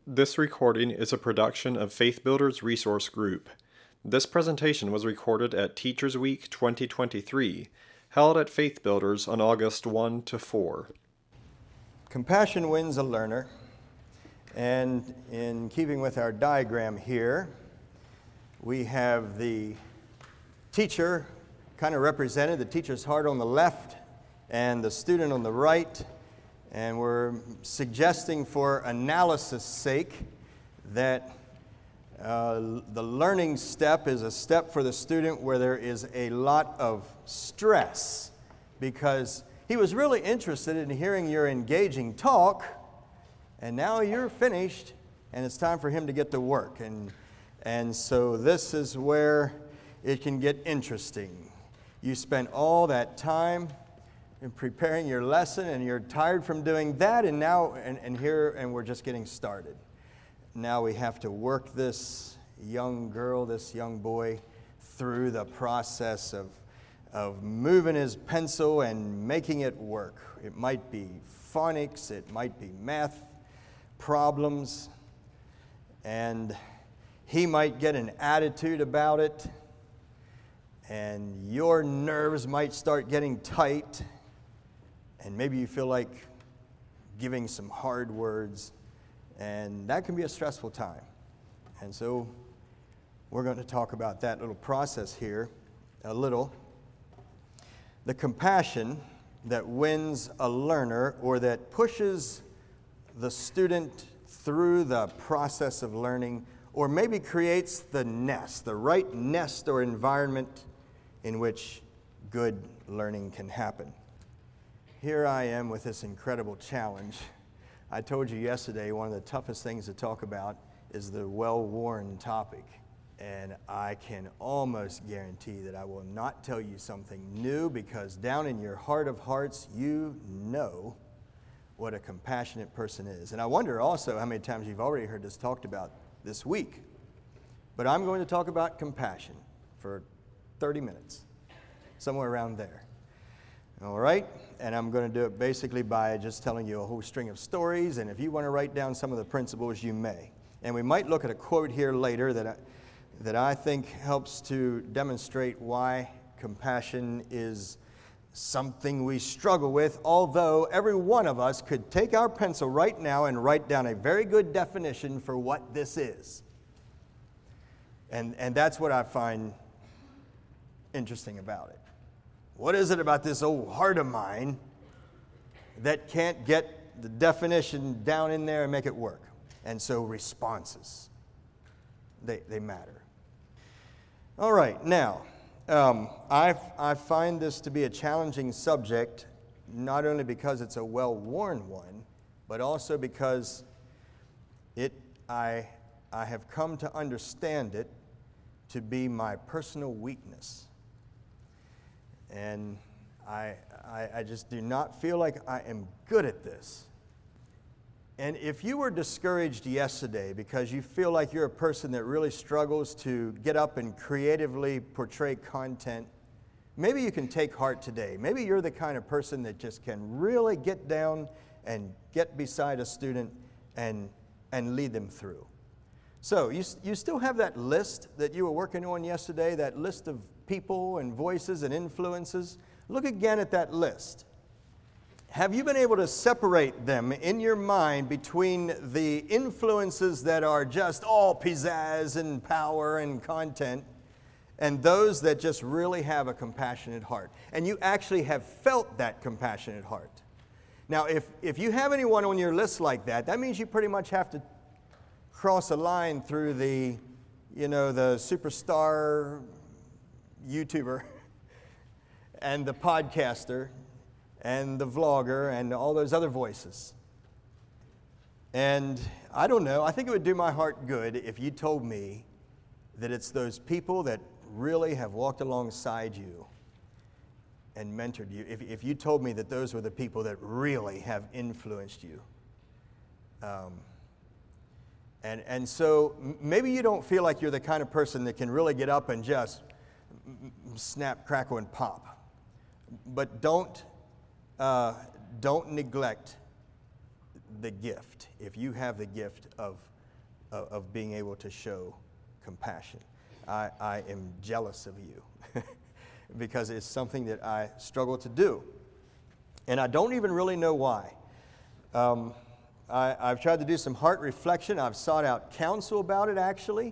This recording is a production of Faith Builders Resource Group. This presentation was recorded at Teachers Week 2023, held at Faith Builders on August 1 to 4. Compassion wins a learner, and in keeping with our diagram here, we have the teacher kind of represented, the teacher's heart on the left and the student on the right. And we're suggesting for analysis' sake that the learning step is a step for the student where there is a lot of stress, because he was really interested in hearing your engaging talk, and now you're finished and it's time for him to get to work. And so this is where it can get interesting. You spent all that time in preparing your lesson, and you're tired from doing that, and now and we're just getting started. Now we have to work this young girl, this young boy, through the process of moving his pencil and making it work. It might be phonics, it might be math problems, and he might get an attitude about it, and your nerves might start getting tight. And maybe you feel like giving some hard words, and that can be a stressful time. And so we're going to talk about that little process here a little. The compassion that wins a learner, or that pushes the student through the process of learning, or maybe creates the nest, the right nest or environment in which good learning can happen. Here I am with this incredible challenge. I told you yesterday one of the toughest things to talk about is the well-worn topic. And I can almost guarantee that I will not tell you something new, because down in your heart of hearts, you know what a compassionate person is. And I wonder also how many times you've already heard this talked about this week. But I'm going to talk about compassion for 30 minutes, somewhere around there. All right, and I'm going to do it basically by just telling you a whole string of stories, and if you want to write down some of the principles, you may. And we might look at a quote here later that I think helps to demonstrate why compassion is something we struggle with, although every one of us could take our pencil right now and write down a very good definition for what this is. And that's what I find interesting about it. What is it about this old heart of mine that can't get the definition down in there and make it work? And so responses, they matter. All right, now, I find this to be a challenging subject, not only because it's a well-worn one, but also because I have come to understand it to be my personal weakness. And I just do not feel like I am good at this. And if you were discouraged yesterday because you feel like you're a person that really struggles to get up and creatively portray content, maybe you can take heart today. Maybe you're the kind of person that just can really get down and get beside a student and lead them through. So you still have that list that you were working on yesterday, that list of people and voices and influences. Look again at that list. Have you been able to separate them in your mind between the influences that are just all pizzazz and power and content, and those that just really have a compassionate heart? And you actually have felt that compassionate heart. Now, if you have anyone on your list like that, that means you pretty much have to cross a line through the superstar YouTuber and the podcaster and the vlogger and all those other voices. And I don't know, I think it would do my heart good if you told me that it's those people that really have walked alongside you and mentored you. If you told me that those were the people that really have influenced you. And so maybe you don't feel like you're the kind of person that can really get up and just snap, crackle, and pop. But don't neglect the gift, if you have the gift of of being able to show compassion. I am jealous of you because it's something that I struggle to do. And I don't even really know why. I've tried to do some heart reflection. I've sought out counsel about it, actually.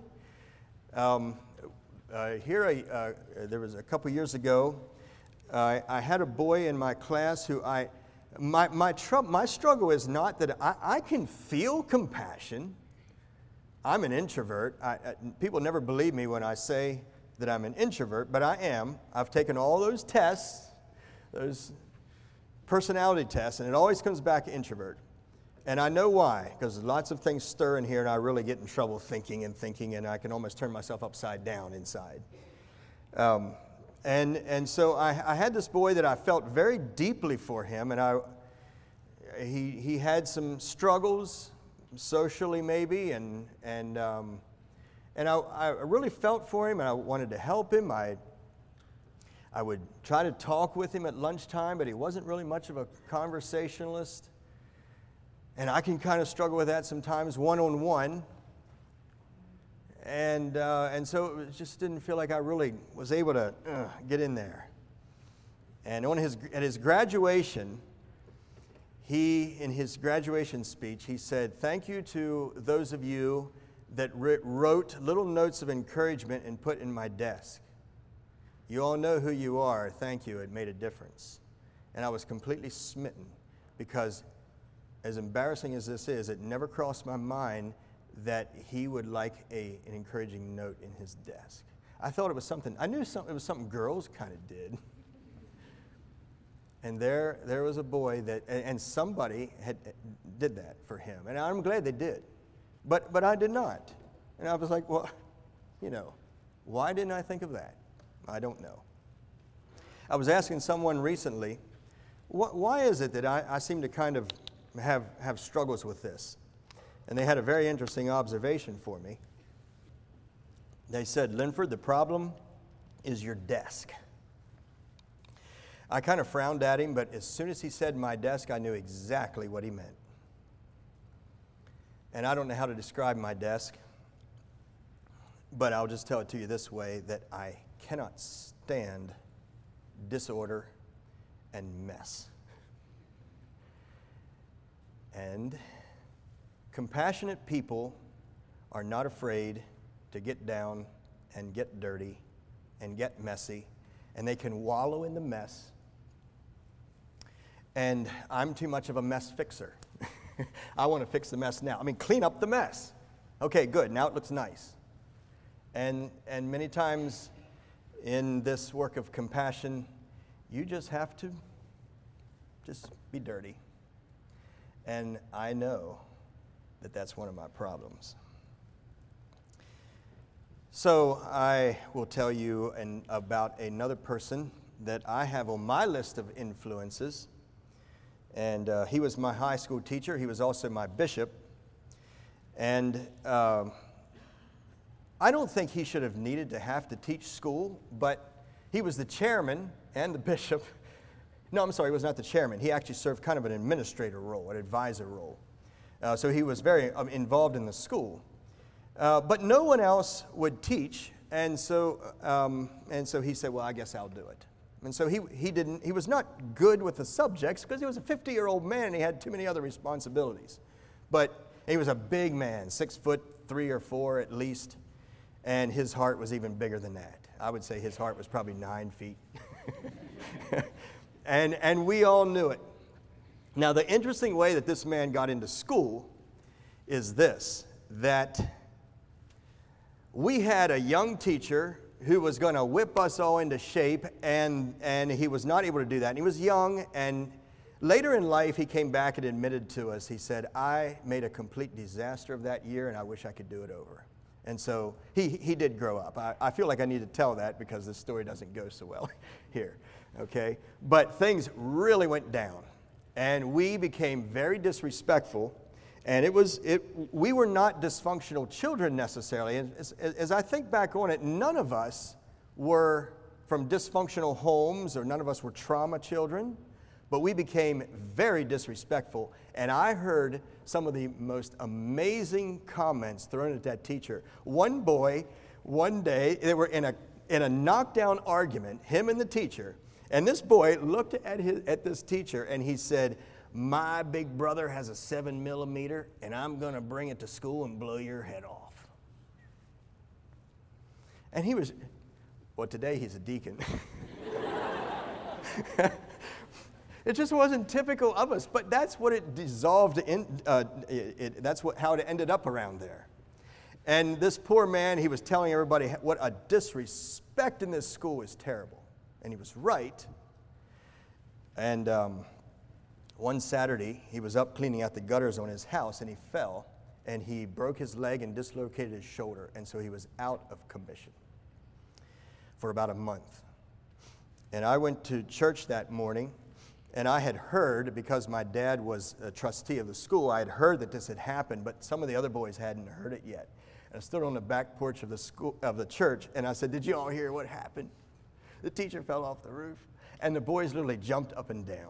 There was a couple years ago, I had a boy in my class who my struggle is not that I can feel compassion. I'm an introvert. People never believe me when I say that I'm an introvert, but I am. I've taken all those tests, those personality tests, and it always comes back introvert. And I know why, because lots of things stir in here, and I really get in trouble thinking, and I can almost turn myself upside down inside. And so I had this boy that I felt very deeply for him, and he had some struggles socially maybe, and I really felt for him, and I wanted to help him. I would try to talk with him at lunchtime, but he wasn't really much of a conversationalist. And I can kind of struggle with that sometimes one-on-one. And so it just didn't feel like I really was able to get in there. And at his graduation, in his graduation speech, he said, "Thank you to those of you that wrote little notes of encouragement and put in my desk. You all know who you are. Thank you. It made a difference." And I was completely smitten because, as embarrassing as this is, it never crossed my mind that he would like an encouraging note in his desk. I thought it was something, I knew it was something girls kind of did. And there was a boy and somebody did that for him. And I'm glad they did. But I did not. And I was like, well, why didn't I think of that? I don't know. I was asking someone recently, why is it that I seem to kind of have struggles with this? And they had a very interesting observation for me. They said, "Linford, the problem is your desk." I kind of frowned at him, but as soon as he said my desk, I knew exactly what he meant. And I don't know how to describe my desk, but I'll just tell it to you this way, that I cannot stand disorder and mess. And compassionate people are not afraid to get down and get dirty and get messy, and they can wallow in the mess. And I'm too much of a mess fixer. I want to fix the mess now. Clean up the mess. Okay, good. Now it looks nice. And many times in this work of compassion, you just have to just be dirty. And I know that that's one of my problems. So I will tell you about another person that I have on my list of influences. And he was my high school teacher. He was also my bishop. And I don't think he should have needed to have to teach school, but he was the chairman and the bishop. No, I'm sorry, he was not the chairman. He actually served kind of an administrator role, an advisor role. So he was very involved in the school. But no one else would teach, and so he said, well, I guess I'll do it. And so he was not good with the subjects because he was a 50-year-old man and he had too many other responsibilities. But he was a big man, 6'3" or 4" at least, and his heart was even bigger than that. I would say his heart was probably 9 feet. And we all knew it. Now, the interesting way that this man got into school is this, that we had a young teacher who was going to whip us all into shape, and he was not able to do that. And he was young, and later in life, he came back and admitted to us, he said, I made a complete disaster of that year, and I wish I could do it over. And so he did grow up. I feel like I need to tell that because this story doesn't go so well here, okay? But things really went down, and we became very disrespectful. And we were not dysfunctional children necessarily. And as I think back on it, none of us were from dysfunctional homes or none of us were trauma children, but we became very disrespectful. And I heard some of the most amazing comments thrown at that teacher. One boy, one day, they were in a knockdown argument, him and the teacher, and this boy looked at this teacher and he said, "My big brother has a 7mm, and I'm going to bring it to school and blow your head off." And he was, well, today he's a deacon. It just wasn't typical of us, but that's what it dissolved in. That's how it ended up around there. And this poor man, he was telling everybody what a disrespect in this school is terrible. And he was right. And one Saturday, he was up cleaning out the gutters on his house, and he fell, and he broke his leg and dislocated his shoulder, and so he was out of commission for about a month. And I went to church that morning, and I had heard, because my dad was a trustee of the school, I had heard that this had happened, but some of the other boys hadn't heard it yet. And I stood on the back porch of the church, and I said, "Did you all hear what happened? The teacher fell off the roof." And the boys literally jumped up and down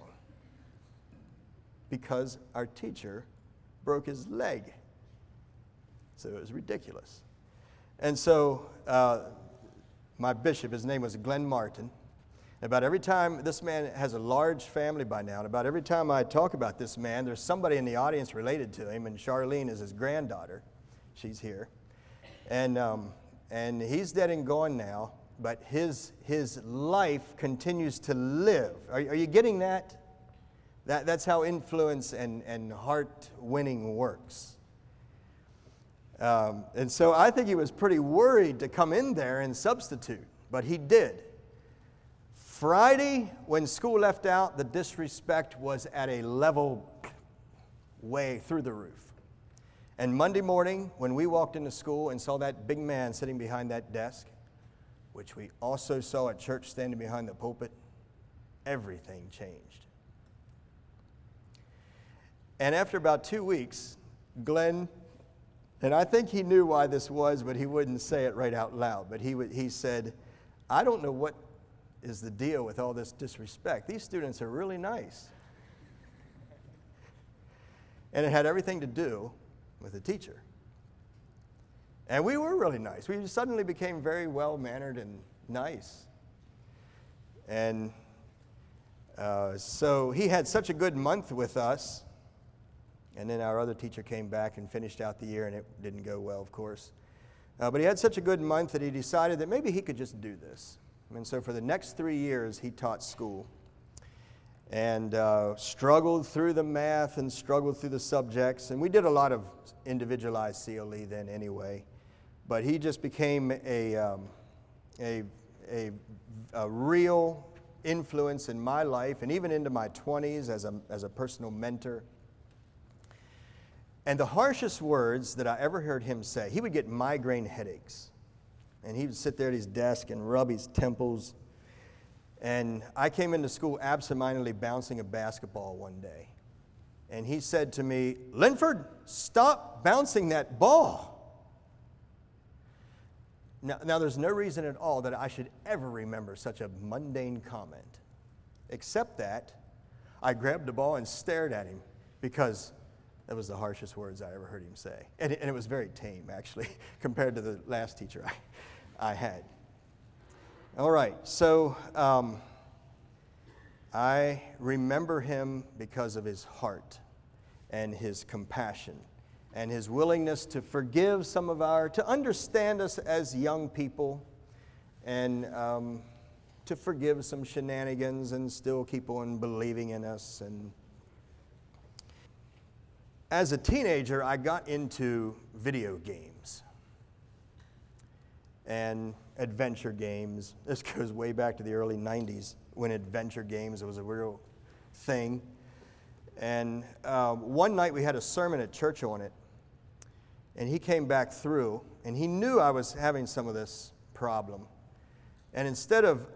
because our teacher broke his leg. So it was ridiculous. And so my bishop, his name was Glenn Martin. About every time, this man has a large family by now, and about every time I talk about this man, there's somebody in the audience related to him, and Charlene is his granddaughter. She's here. And he's dead and gone now, but his life continues to live. Are you getting that? That's how influence and heart winning works. And so I think he was pretty worried to come in there and substitute, but he did. Friday, when school left out, the disrespect was at a level way through the roof. And Monday morning, when we walked into school and saw that big man sitting behind that desk, which we also saw at church standing behind the pulpit, everything changed. And after about 2 weeks, Glenn, and I think he knew why this was, but he wouldn't say it right out loud, but he said, "I don't know what is the deal with all this disrespect. These students are really nice." And it had everything to do with the teacher. And we were really nice. We suddenly became very well-mannered and nice. And so he had such a good month with us. And then our other teacher came back and finished out the year, and it didn't go well, of course. But he had such a good month that he decided that maybe he could just do this. And so for the next 3 years, he taught school and struggled through the math and struggled through the subjects. And we did a lot of individualized CLE then anyway. But he just became a real influence in my life and even into my 20s as a personal mentor. And the harshest words that I ever heard him say, he would get migraine headaches. And he would sit there at his desk and rub his temples. And I came into school absentmindedly bouncing a basketball one day. And he said to me, "Linford, stop bouncing that ball." Now there's no reason at all that I should ever remember such a mundane comment, except that I grabbed the ball and stared at him because that was the harshest words I ever heard him say. And it was very tame, actually, compared to the last teacher I had. All right, so I remember him because of his heart and his compassion and his willingness to forgive to understand us as young people and to forgive some shenanigans and still keep on believing in us. And as a teenager, I got into video games and adventure games. This goes way back to the early 90s when adventure games was a real thing. And one night we had a sermon at church on it, and he came back through, and he knew I was having some of this problem. And instead of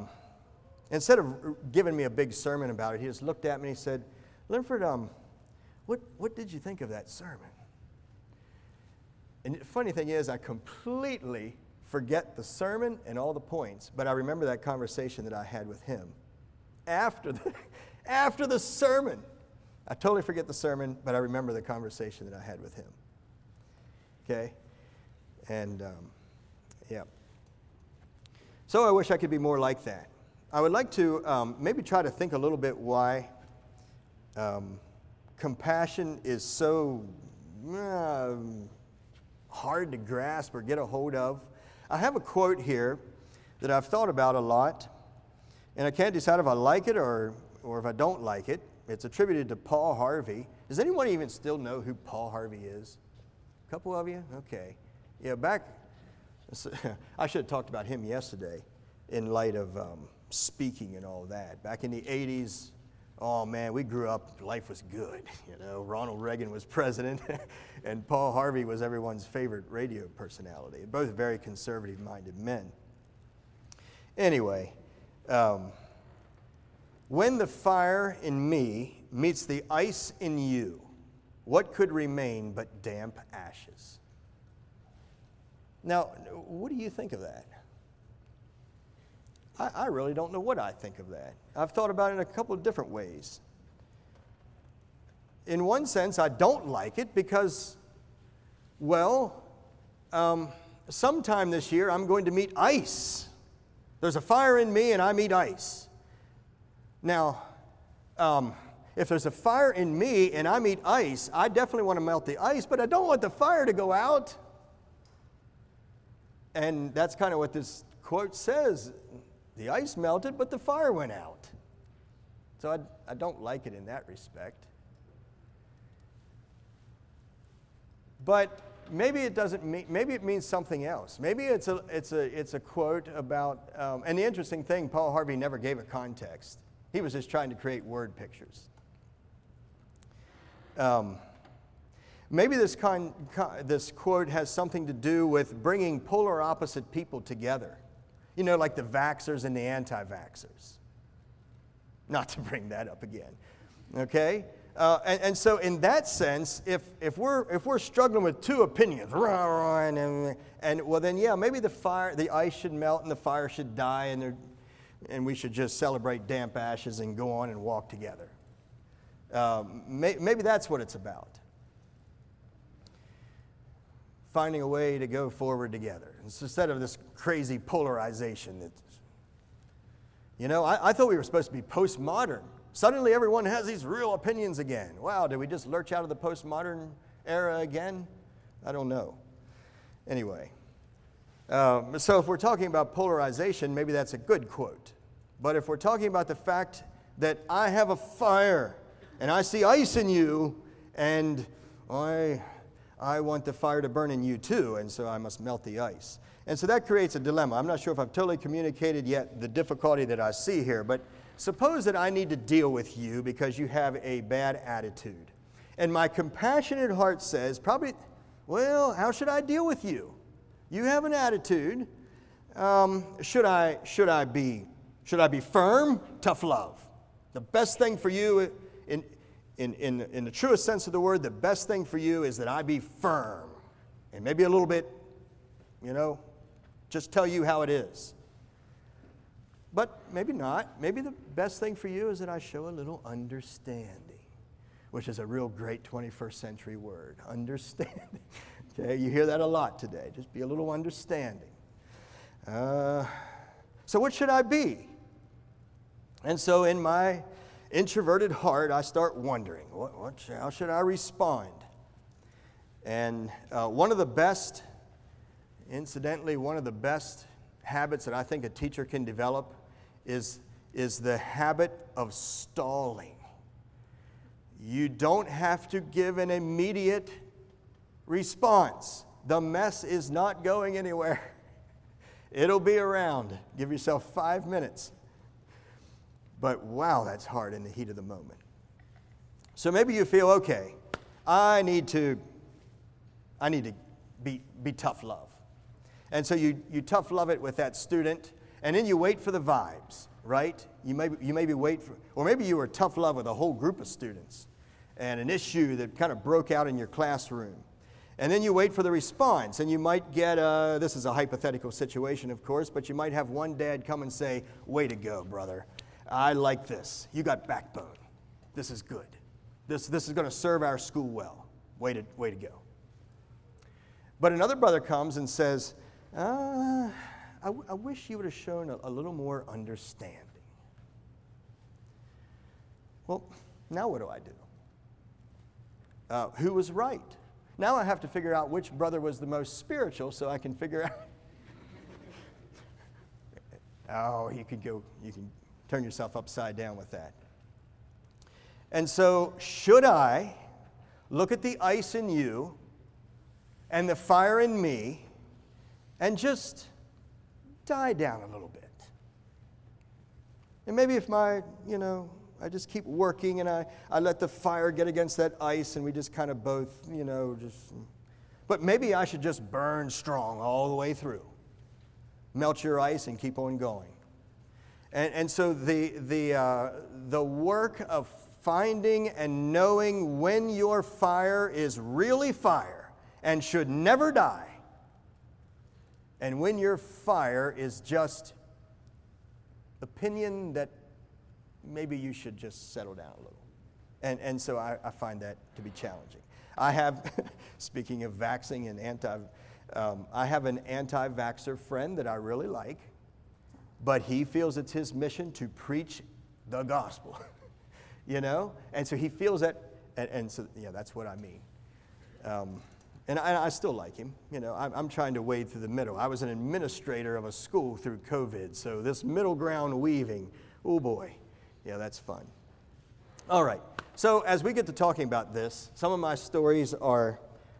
giving me a big sermon about it, he just looked at me and he said, "Linford, what did you think of that sermon?" And the funny thing is, I completely forget the sermon and all the points, but I remember that conversation that I had with him after the sermon. I totally forget the sermon, but I remember the conversation that I had with him. Okay? And, yeah. So I wish I could be more like that. I would like to maybe try to think a little bit why compassion is so hard to grasp or get a hold of. I have a quote here that I've thought about a lot, and I can't decide if I like it or if I don't like it. It's attributed to Paul Harvey. Does anyone even still know who Paul Harvey is? A couple of you? Okay. Yeah, I should have talked about him yesterday in light of speaking and all that. Back in the 80s, oh man, we grew up, life was good. You know, Ronald Reagan was president, and Paul Harvey was everyone's favorite radio personality. Both very conservative-minded men. Anyway, when the fire in me meets the ice in you, what could remain but damp ashes? Now, what do you think of that? I really don't know what I think of that. I've thought about it in a couple of different ways. In one sense, I don't like it because, well, sometime this year I'm going to meet ice. There's a fire in me and I meet ice. Now, if there's a fire in me and I meet ice, I definitely want to melt the ice, but I don't want the fire to go out. And that's kind of what this quote says. The ice melted, but the fire went out. So I don't like it in that respect. But maybe it doesn't mean. Maybe it means something else. Maybe it's a quote about. And the interesting thing, Paul Harvey never gave a context. He was just trying to create word pictures. Maybe this quote has something to do with bringing polar opposite people together. You know, like the vaxxers and the anti-vaxxers. Not to bring that up again, okay? And so, in that sense, if we're struggling with two opinions, and well, then yeah, maybe the ice should melt and the fire should die, and we should just celebrate damp ashes and go on and walk together. Maybe that's what it's about. Finding a way to go forward together instead of this crazy polarization. I thought we were supposed to be postmodern. Suddenly everyone has these real opinions again. Wow, did we just lurch out of the postmodern era again? I don't know. Anyway, so if we're talking about polarization, maybe that's a good quote. But if we're talking about the fact that I have a fire and I see ice in you and I want the fire to burn in you too, and so I must melt the ice. And so that creates a dilemma. I'm not sure if I've totally communicated yet the difficulty that I see here, but suppose that I need to deal with you because you have a bad attitude. And my compassionate heart says, how should I deal with you? You have an attitude. Should I be firm? Tough love. The best thing for you in the truest sense of the word, the best thing for you is that I be firm. And maybe a little bit, just tell you how it is. But maybe not. Maybe the best thing for you is that I show a little understanding, which is a real great 21st century word, understanding. Okay, you hear that a lot today. Just be a little understanding. So what should I be? And so in my introverted heart, I start wondering, how should I respond? And one of the best habits that I think a teacher can develop is the habit of stalling. You don't have to give an immediate response. The mess is not going anywhere. It'll be around. Give yourself 5 minutes. But wow, that's hard in the heat of the moment. So maybe you feel, okay, I need to be tough love. And so you tough love it with that student, and then you wait for the vibes, right? You maybe wait for, or maybe you were tough love with a whole group of students and an issue that kind of broke out in your classroom. And then you wait for the response, and you might get, this is a hypothetical situation, of course, but you might have one dad come and say, way to go, brother. I like this. You got backbone. This is good. This is going to serve our school well. Way to go. But another brother comes and says, I wish you would have shown a little more understanding. Well, now what do I do? Who was right? Now I have to figure out which brother was the most spiritual so I can figure out. Oh, you can turn yourself upside down with that. And so, should I look at the ice in you and the fire in me and just die down a little bit? And maybe if I just keep working and I let the fire get against that ice and we just kind of both, but maybe I should just burn strong all the way through. Melt your ice and keep on going. And so the work of finding and knowing when your fire is really fire and should never die, and when your fire is just opinion that maybe you should just settle down a little. And so I find that to be challenging. I have, speaking of vaxxing and I have an anti-vaxxer friend that I really like, but he feels it's his mission to preach the gospel, And so he feels that, and so, that's what I mean. And I still like him. I'm trying to wade through the middle. I was an administrator of a school through COVID, so this middle ground weaving, oh boy, that's fun. All right, so as we get to talking about this, some of my stories are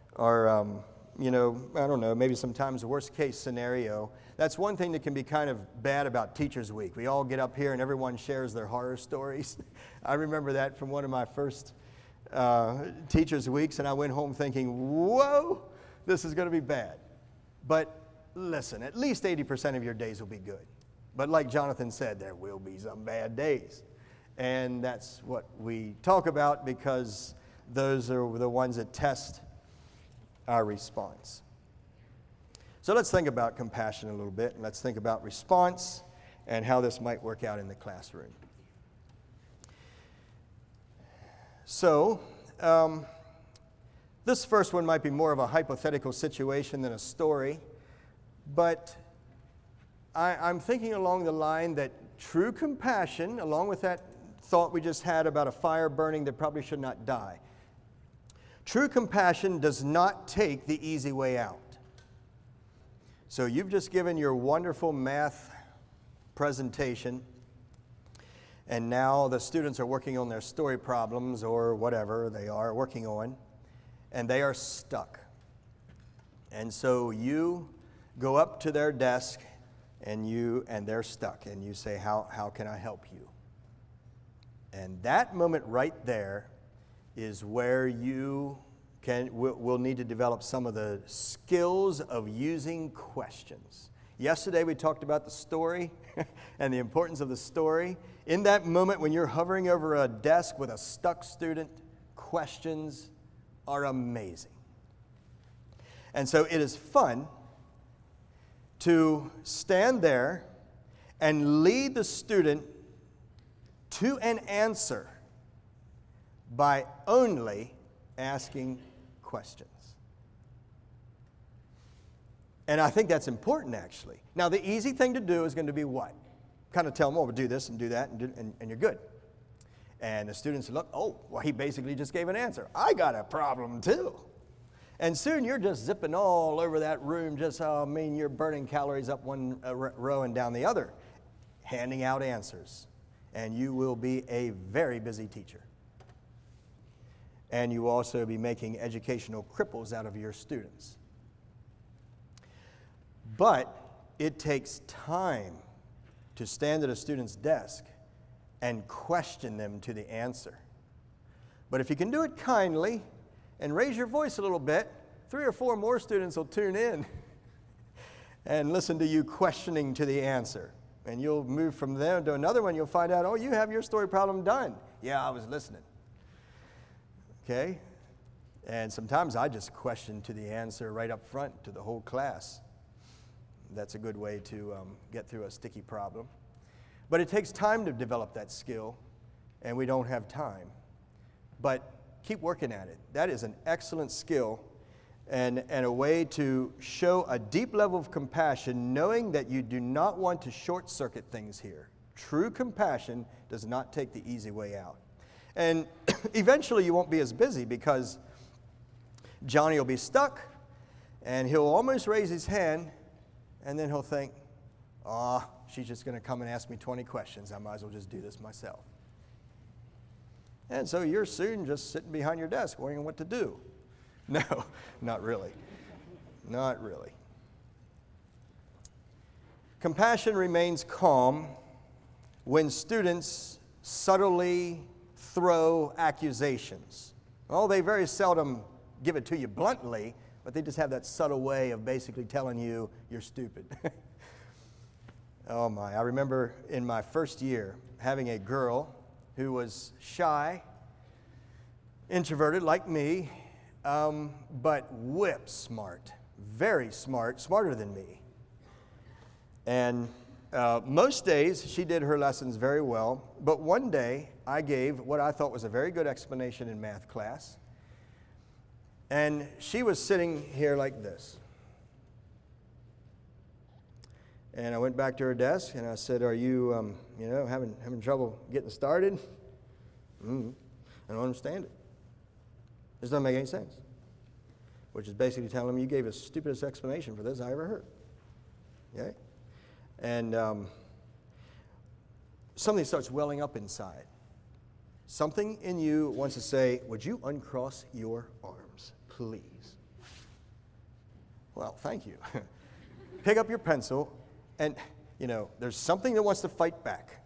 I don't know, maybe sometimes the worst case scenario. That's one thing that can be kind of bad about Teachers Week. We all get up here and everyone shares their horror stories. I remember that from one of my first Teachers Weeks, and I went home thinking, whoa, this is going to be bad. But listen, at least 80% of your days will be good. But like Jonathan said, there will be some bad days. And that's what we talk about because those are the ones that test our response. So let's think about compassion a little bit, and let's think about response and how this might work out in the classroom. So, this first one might be more of a hypothetical situation than a story, but I'm thinking along the line that true compassion, along with that thought we just had about a fire burning that probably should not die, true compassion does not take the easy way out. So you've just given your wonderful math presentation, and now the students are working on their story problems or whatever they are working on, and they are stuck. And so you go up to their desk and they're stuck, and you say, how can I help you? And that moment right there is where you will need to develop some of the skills of using questions. Yesterday we talked about the story and the importance of the story. In that moment when you're hovering over a desk with a stuck student, questions are amazing. And so it is fun to stand there and lead the student to an answer by only asking questions. And I think that's important, actually. Now, the easy thing to do is going to be what? Kind of tell them, we'll do this and do that, and you're good. And the students look, well, he basically just gave an answer. I got a problem, too. And soon you're just zipping all over that room, you're burning calories up one row and down the other, handing out answers. And you will be a very busy teacher. And you will also be making educational cripples out of your students. But it takes time to stand at a student's desk and question them to the answer. But if you can do it kindly and raise your voice a little bit, 3 or 4 more students will tune in and listen to you questioning to the answer. And you'll move from there to another one. You'll find out, you have your story problem done. Yeah, I was listening. Okay? And sometimes I just question to the answer right up front to the whole class. That's a good way to get through a sticky problem. But it takes time to develop that skill, and we don't have time. But keep working at it. That is an excellent skill and a way to show a deep level of compassion, knowing that you do not want to short-circuit things here. True compassion does not take the easy way out. And eventually you won't be as busy because Johnny will be stuck, and he'll almost raise his hand, and then he'll think, she's just going to come and ask me 20 questions. I might as well just do this myself. And so you're soon just sitting behind your desk wondering what to do. No, not really. Not really. Compassion remains calm when students subtly throw accusations. Well, they very seldom give it to you bluntly, but they just have that subtle way of basically telling you you're stupid. Oh my, I remember in my first year having a girl who was shy, introverted like me, but whip smart, very smart, smarter than me. And most days she did her lessons very well, but one day I gave what I thought was a very good explanation in math class, and she was sitting here like this. And I went back to her desk and I said, "Are you, having trouble getting started?" I don't understand it. This doesn't make any sense. Which is basically telling me you gave the stupidest explanation for this I ever heard. Okay? And something starts welling up inside. Something in you wants to say, "Would you uncross your arms, please?" Well, thank you. Pick up your pencil, and, there's something that wants to fight back.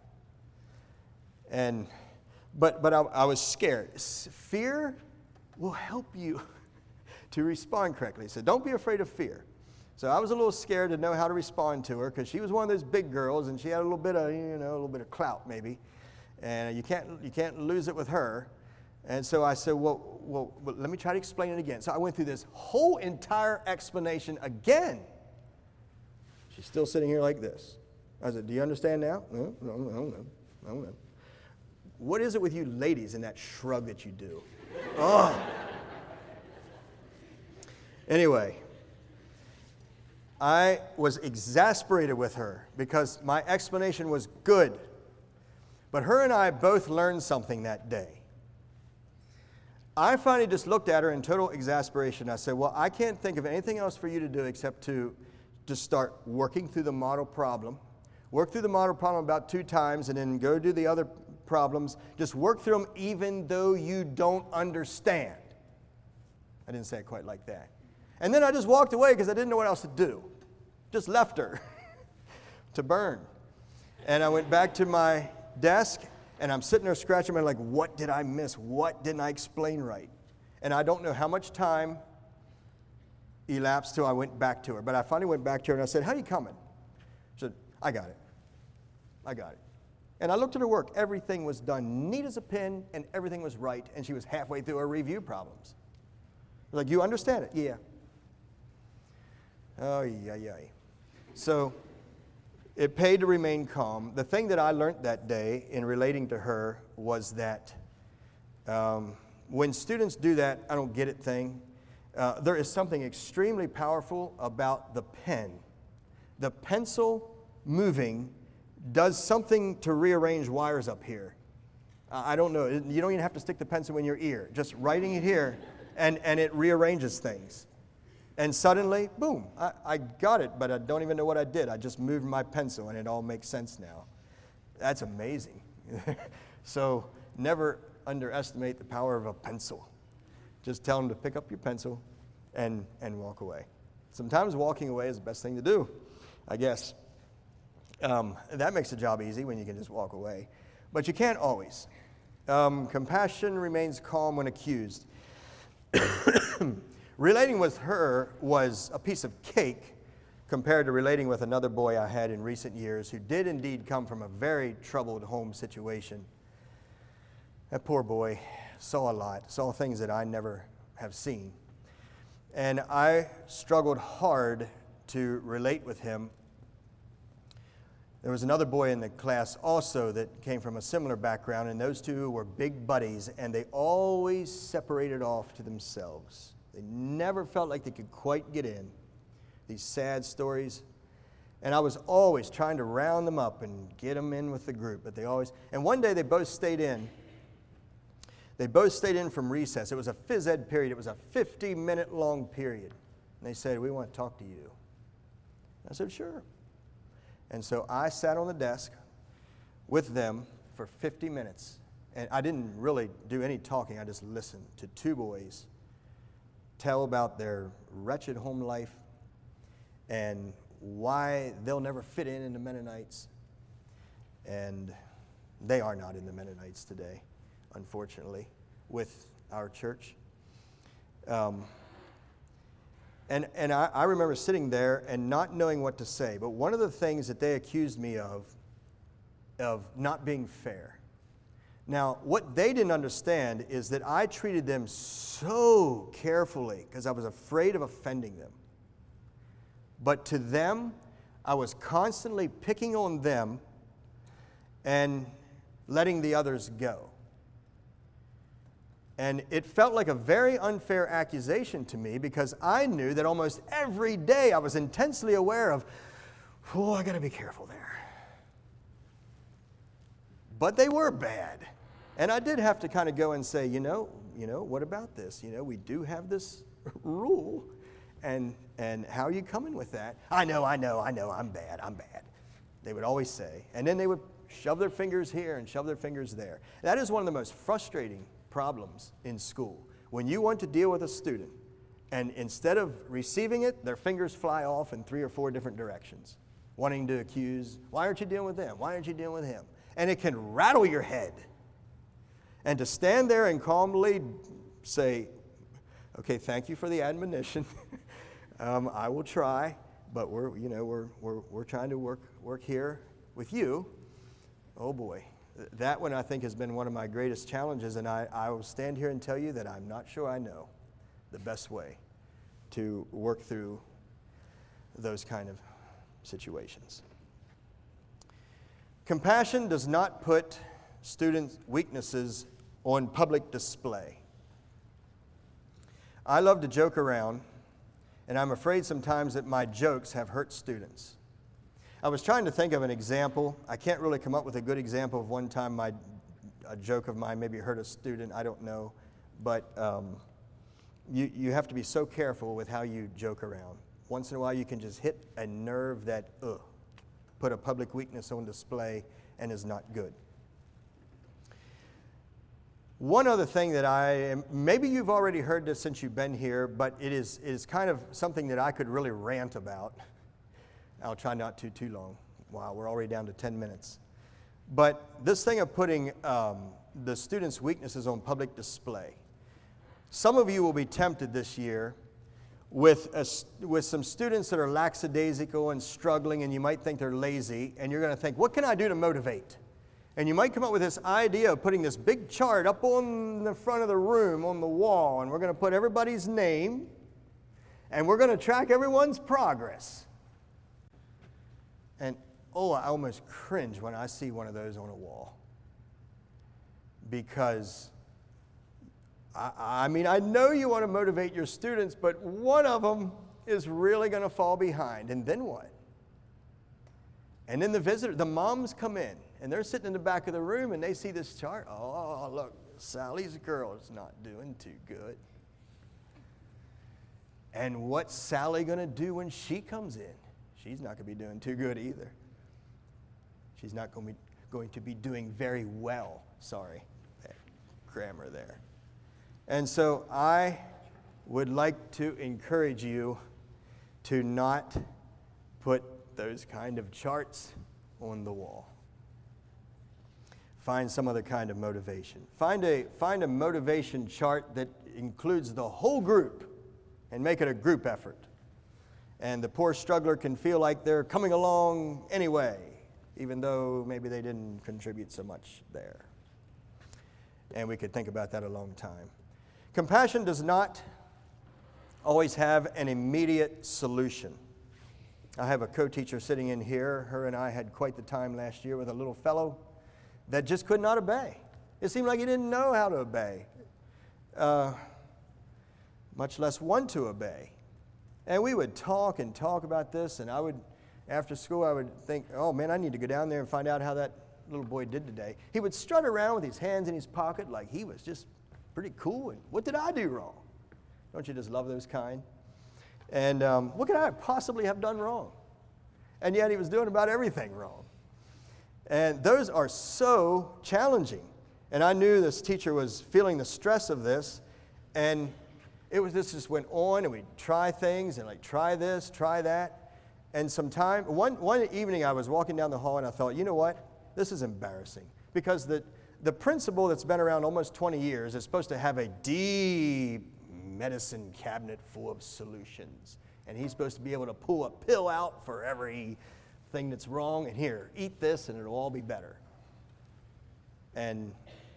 But I was scared. Fear will help you to respond correctly. So don't be afraid of fear. So I was a little scared to know how to respond to her because she was one of those big girls and she had a little bit of clout maybe, and you can't lose it with her. And so I said, well, let me try to explain it again. So I went through this whole entire explanation again. She's still sitting here like this. I said, "Do you understand now?" No, I don't know. What is it with you ladies and that shrug that you do? Oh. Anyway, I was exasperated with her because my explanation was good. But her and I both learned something that day. I finally just looked at her in total exasperation. I said, "Well, I can't think of anything else for you to do except to just start working through the model problem. Work through the model problem about 2 times and then go do the other problems. Just work through them even though you don't understand." I didn't say it quite like that. And then I just walked away because I didn't know what else to do. Just left her to burn. And I went back to my desk, and I'm sitting there scratching my head like, what did I miss? What didn't I explain right? And I don't know how much time elapsed till I went back to her. But I finally went back to her, and I said, "How are you coming?" She said, "I got it. And I looked at her work. Everything was done neat as a pin, and everything was right, and she was halfway through her review problems. I was like, "You understand it?" "Yeah." Oh, yeah. So it paid to remain calm. The thing that I learned that day in relating to her was that when students do that, "I don't get it" thing, there is something extremely powerful about the pen. The pencil moving does something to rearrange wires up here. I don't know. You don't even have to stick the pencil in your ear. Just writing it here, and it rearranges things. And suddenly, boom, I got it, but I don't even know what I did. I just moved my pencil, and it all makes sense now. That's amazing. So never underestimate the power of a pencil. Just tell them to pick up your pencil and walk away. Sometimes walking away is the best thing to do, I guess. That makes the job easy when you can just walk away. But you can't always. Compassion remains calm when accused. Relating with her was a piece of cake compared to relating with another boy I had in recent years who did indeed come from a very troubled home situation. That poor boy saw a lot, saw things that I never have seen. And I struggled hard to relate with him. There was another boy in the class also that came from a similar background, and those two were big buddies, and they always separated off to themselves. They never felt like they could quite get in. These sad stories. And I was always trying to round them up and get them in with the group, but they always... And one day they both stayed in. They both stayed in from recess. It was a phys ed period. It was a 50-minute long period. And they said, "We want to talk to you." I said, "Sure." And so I sat on the desk with them for 50 minutes. And I didn't really do any talking. I just listened to two boys tell about their wretched home life and why they'll never fit in the Mennonites. And they are not in the Mennonites today, unfortunately, with our church. And I remember sitting there and not knowing what to say. But one of the things that they accused me of not being fair. Now, what they didn't understand is that I treated them so carefully because I was afraid of offending them. But to them, I was constantly picking on them and letting the others go. And it felt like a very unfair accusation to me because I knew that almost every day I was intensely aware of, oh, I got to be careful there. But they were bad. And I did have to kind of go and say, what about this? We do have this rule. And how are you coming with that? I know, I'm bad. They would always say. And then they would shove their fingers here and shove their fingers there. That is one of the most frustrating problems in school. When you want to deal with a student, and instead of receiving it, their fingers fly off in 3 or 4 different directions, wanting to accuse, why aren't you dealing with them? Why aren't you dealing with him? And it can rattle your head. And to stand there and calmly say, okay, thank you for the admonition. I will try, but we're trying to work here with you. Oh boy. That one, I think, has been one of my greatest challenges, and I will stand here and tell you that I'm not sure I know the best way to work through those kind of situations. Compassion does not put students' weaknesses on public display. I love to joke around, and I'm afraid sometimes that my jokes have hurt students. I was trying to think of an example. I can't really come up with a good example of one time a joke of mine maybe hurt a student. I don't know. But you have to be so careful with how you joke around. Once in a while you can just hit a nerve that put a public weakness on display and is not good. One other thing that maybe you've already heard this since you've been here, but it is kind of something that I could really rant about. I'll try not to too long. Wow, we're already down to 10 minutes. But this thing of putting the students' weaknesses on public display. Some of you will be tempted this year with some students that are lackadaisical and struggling, and you might think they're lazy, and you're going to think, what can I do to motivate? And you might come up with this idea of putting this big chart up on the front of the room on the wall, and we're going to put everybody's name, and we're going to track everyone's progress. And, I almost cringe when I see one of those on a wall. Because, I know you want to motivate your students, but one of them is really going to fall behind. And then what? And then the moms come in, and they're sitting in the back of the room, and they see this chart. Oh, look, Sally's girl is not doing too good. And what's Sally going to do when she comes in? She's not going to be doing too good either. She's not going to be doing very well. Sorry, that grammar there. And so I would like to encourage you to not put those kind of charts on the wall. Find some other kind of motivation. Find a motivation chart that includes the whole group and make it a group effort. And the poor struggler can feel like they're coming along anyway, even though maybe they didn't contribute so much there. And we could think about that a long time. Compassion does not always have an immediate solution. I have a co-teacher sitting in here. Her and I had quite the time last year with a little fellow that just could not obey. It seemed like he didn't know how to obey, much less want to obey. And we would talk about this, and after school, I would think, oh man, I need to go down there and find out how that little boy did today. He would strut around with his hands in his pocket like he was just pretty cool, and what did I do wrong? Don't you just love those kind? And what could I possibly have done wrong? And yet he was doing about everything wrong. And those are so challenging. And I knew this teacher was feeling the stress of this, and this just went on, and we'd try things, and like try this, try that. And one evening I was walking down the hall, and I thought, you know what? This is embarrassing. Because the principal that's been around almost 20 years is supposed to have a deep medicine cabinet full of solutions. And he's supposed to be able to pull a pill out for everything that's wrong. And here, eat this and it'll all be better. And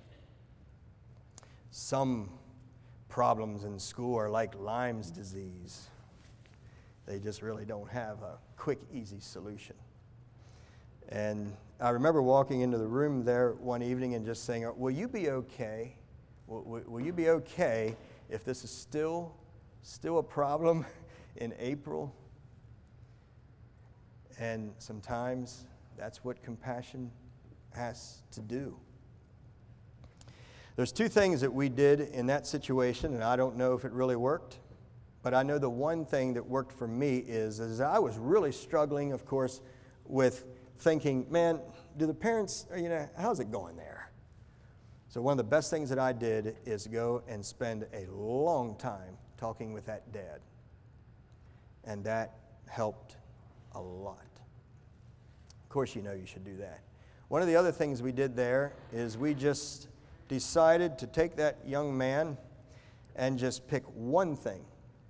some problems in school are like Lyme's disease. They just really don't have a quick, easy solution. And I remember walking into the room there one evening and just saying, will you be okay? Will you be okay if this is still a problem in April? And sometimes that's what compassion has to do. There's two things that we did in that situation, and I don't know if it really worked, but I know the one thing that worked for me is I was really struggling, of course, with thinking, man, do the parents, how's it going there? So one of the best things that I did is go and spend a long time talking with that dad. And that helped a lot. Of course, you should do that. One of the other things we did there is we just decided to take that young man and just pick one thing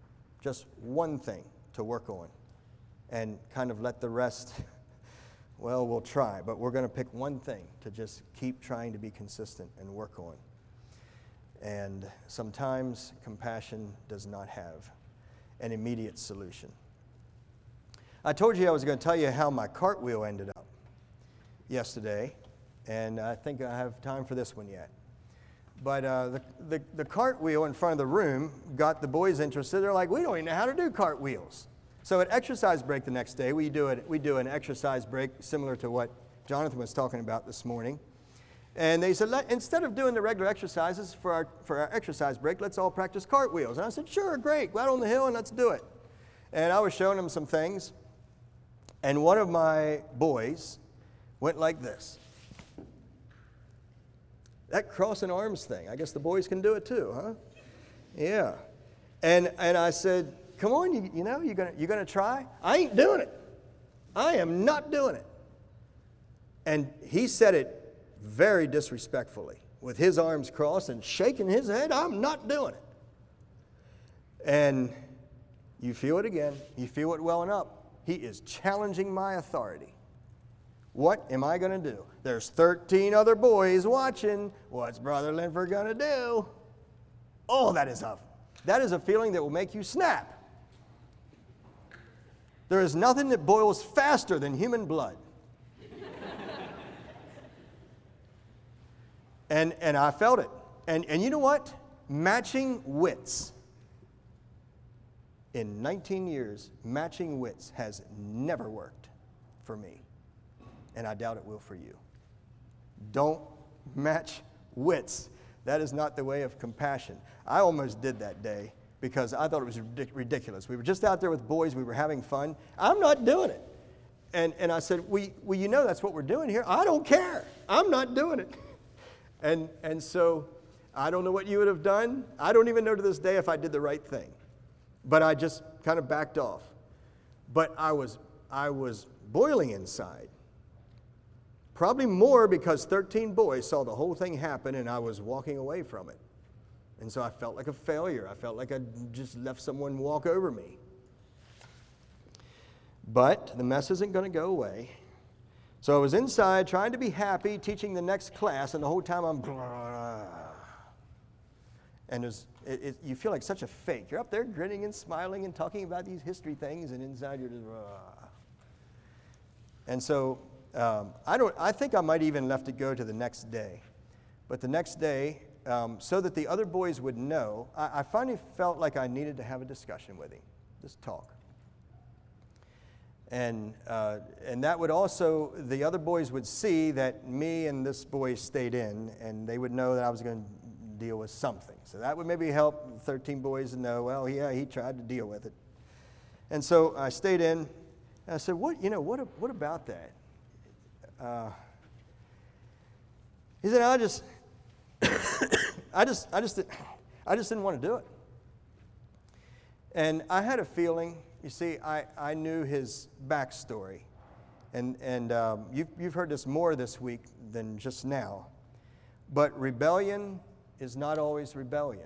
to work on, and kind of let the rest, well, we'll try, but we're going to pick one thing to just keep trying to be consistent and work on. And sometimes compassion does not have an immediate solution. I told you I was going to tell you how my cartwheel ended up yesterday, and I think I have time for this one yet. But the cartwheel in front of the room got the boys interested. They're like, we don't even know how to do cartwheels. So at exercise break the next day, we do an exercise break similar to what Jonathan was talking about this morning. And they said, instead of doing the regular exercises for our exercise break, let's all practice cartwheels. And I said, sure, great, go out on the hill and let's do it. And I was showing them some things. And one of my boys went like this. That crossing arms thing, I guess the boys can do it too, huh? Yeah. And I said, come on, you're gonna try? I ain't doing it. I am not doing it. And he said it very disrespectfully, with his arms crossed and shaking his head. I'm not doing it. And you feel it again. You feel it welling up. He is challenging my authority. What am I going to do? There's 13 other boys watching. What's Brother Linford going to do? Oh, that is a feeling that will make you snap. There is nothing that boils faster than human blood. And I felt it. And you know what? Matching wits. In 19 years, matching wits has never worked for me. And I doubt it will for you. Don't match wits. That is not the way of compassion. I almost did that day because I thought it was ridiculous. We were just out there with boys. We were having fun. I'm not doing it. And I said, well, that's what we're doing here. I don't care. I'm not doing it. And so I don't know what you would have done. I don't even know to this day if I did the right thing. But I just kind of backed off. But I was boiling inside. Probably more because 13 boys saw the whole thing happen and I was walking away from it. And so I felt like a failure. I felt like I just left someone walk over me. But the mess isn't going to go away. So I was inside trying to be happy, teaching the next class, and the whole time I'm blah. And you feel like such a fake. You're up there grinning and smiling and talking about these history things, and inside you're just, And so I think I might even left it go to the next day. But the next day, so that the other boys would know, I finally felt like I needed to have a discussion with him, just talk. And that would also, the other boys would see that me and this boy stayed in, and they would know that I was going to deal with something. So that would maybe help 13 boys to know, well, yeah, he tried to deal with it. And so I stayed in, and I said, what about that? He said, I just didn't want to do it. And I had a feeling, you see, I knew his backstory. And you've heard this more this week than just now. But rebellion is not always rebellion.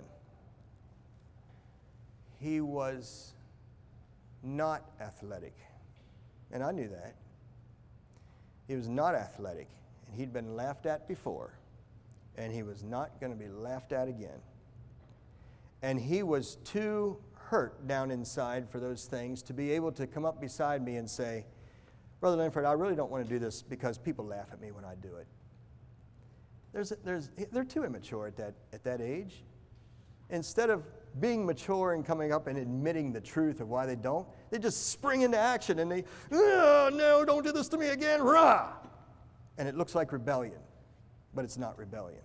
He was not athletic. And I knew that. He was not athletic. And he'd been laughed at before. And he was not going to be laughed at again. And he was too hurt down inside for those things to be able to come up beside me and say, Brother Linford, I really don't want to do this because people laugh at me when I do it. They're too immature at that age. Instead of being mature and coming up and admitting the truth of why they don't, they just spring into action and oh, no, don't do this to me again, rah! And it looks like rebellion, but it's not rebellion.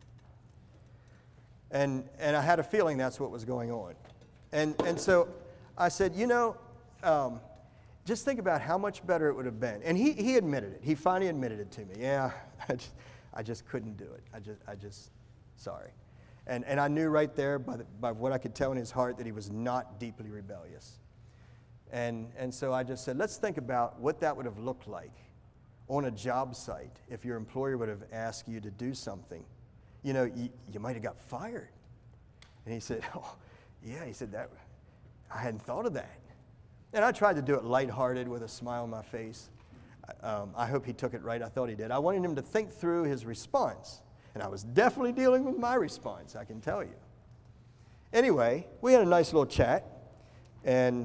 And I had a feeling that's what was going on. And so I said, just think about how much better it would have been. And he admitted it. He finally admitted it to me. Yeah, I just couldn't do it. I just sorry. And I knew right there by what I could tell in his heart that he was not deeply rebellious. And so I just said, let's think about what that would have looked like on a job site if your employer would have asked you to do something. You might have got fired. And he said, oh, yeah, he said, that I hadn't thought of that. And I tried to do it lighthearted with a smile on my face. I hope he took it right. I thought he did. I wanted him to think through his response. And I was definitely dealing with my response, I can tell you. Anyway, we had a nice little chat. And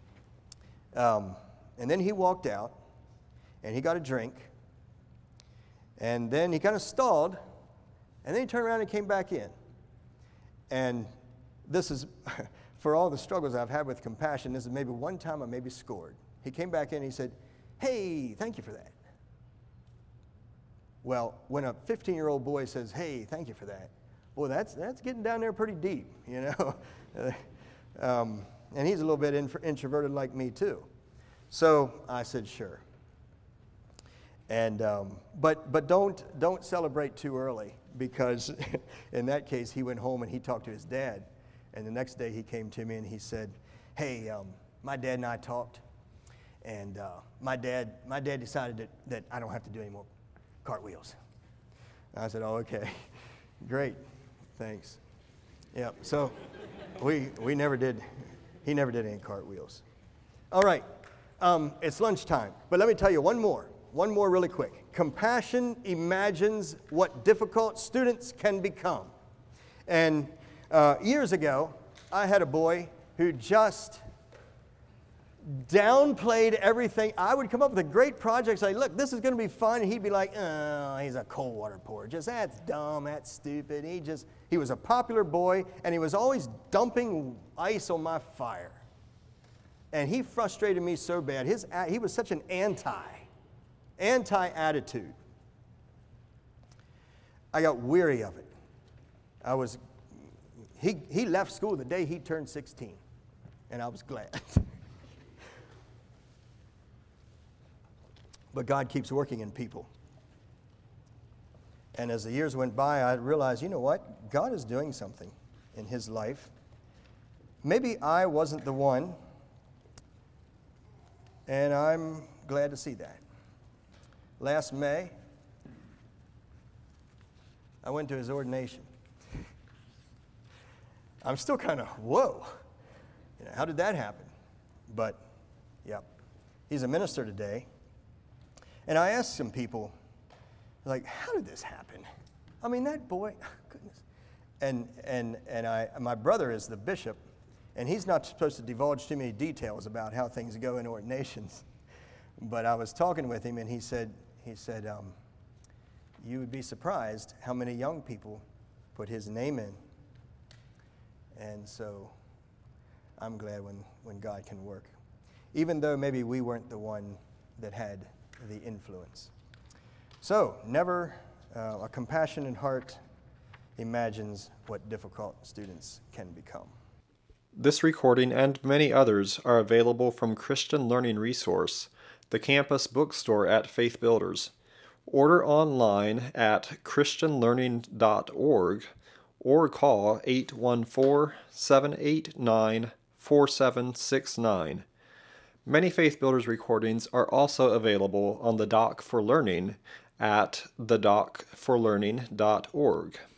then he walked out, and he got a drink. And then he kind of stalled, and then he turned around and came back in. And this is, for all the struggles I've had with compassion, this is maybe one time I maybe scored. He came back in and he said, hey, thank you for that. Well, when a 15-year-old boy says, hey, thank you for that, boy, that's getting down there pretty deep, And he's a little bit introverted like me too. So I said, sure. And but don't celebrate too early, because in that case he went home and he talked to his dad, and the next day he came to me and he said, hey, my dad and I talked, and my dad decided that I don't have to do any more cartwheels. And I said, oh, okay, great, thanks. Yeah, so we never did. He never did any cartwheels. All right, it's lunchtime, but let me tell you one more really quick. Compassion imagines what difficult students can become. And years ago, I had a boy who just downplayed everything. I would come up with a great project, say, look, this is going to be fun. And he'd be like, oh, he's a cold water pourer. Just, that's dumb, that's stupid. He was a popular boy, and he was always dumping ice on my fire. And he frustrated me so bad. He was such an anti-attitude. I got weary of it. He left school the day he turned 16, and I was glad. But God keeps working in people. And as the years went by, I realized, you know what? God is doing something in his life. Maybe I wasn't the one, and I'm glad to see that. Last May, I went to his ordination. I'm still kind of, whoa, how did that happen? But, yeah, he's a minister today. And I asked some people, like, how did this happen? I mean, that boy, goodness. My brother is the bishop, and he's not supposed to divulge too many details about how things go in ordinations. But I was talking with him, and he said, you would be surprised how many young people put his name in. And so I'm glad when God can work, even though maybe we weren't the one that had the influence. So never a compassionate heart imagines what difficult students can become. This recording and many others are available from Christian Learning Resource, the campus bookstore at Faith Builders. Order online at christianlearning.org or call 814-789-4769. Many Faith Builders recordings are also available on the Doc for Learning at thedocforlearning.org.